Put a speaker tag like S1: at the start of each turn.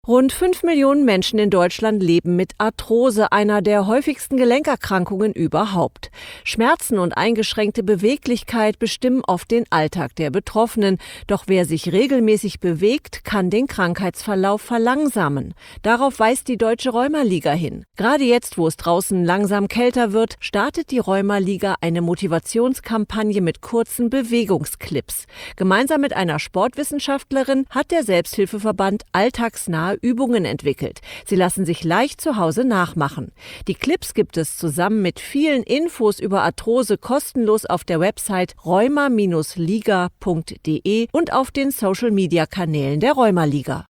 S1: Rund 5 Millionen Menschen in Deutschland leben mit Arthrose, einer der häufigsten Gelenkerkrankungen überhaupt. Schmerzen und eingeschränkte Beweglichkeit bestimmen oft den Alltag der Betroffenen. Doch wer sich regelmäßig bewegt, kann den Krankheitsverlauf verlangsamen. Darauf weist die Deutsche Rheumaliga hin. Gerade jetzt, wo es draußen langsam kälter wird, startet die Rheumaliga eine Motivationskampagne mit kurzen Bewegungsclips. Gemeinsam mit einer Sportwissenschaftlerin hat der Selbsthilfeverband alltagsnahe Übungen entwickelt. Sie lassen sich leicht zu Hause nachmachen. Die Clips gibt es zusammen mit vielen Infos über Arthrose kostenlos auf der Website rheuma-liga.de und auf den Social-Media-Kanälen der Rheumaliga.